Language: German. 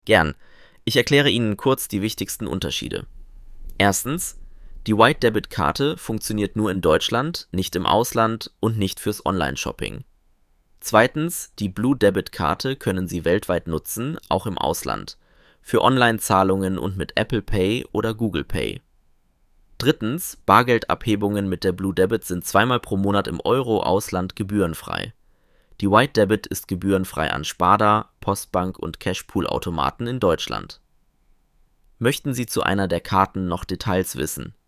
Gern. Ich erkläre Ihnen kurz die wichtigsten Unterschiede. Erstens, die White Debit Karte funktioniert nur in Deutschland, nicht im Ausland und nicht fürs Online-Shopping. Zweitens, die Blue Debit Karte können Sie weltweit nutzen, auch im Ausland, für Online-Zahlungen und mit Apple Pay oder Google Pay. Drittens, Bargeldabhebungen mit der Blue Debit sind zweimal pro Monat im Euro-Ausland gebührenfrei. Die White Debit ist gebührenfrei an Sparda, Postbank und Cashpool-Automaten in Deutschland. Möchten Sie zu einer der Karten noch Details wissen?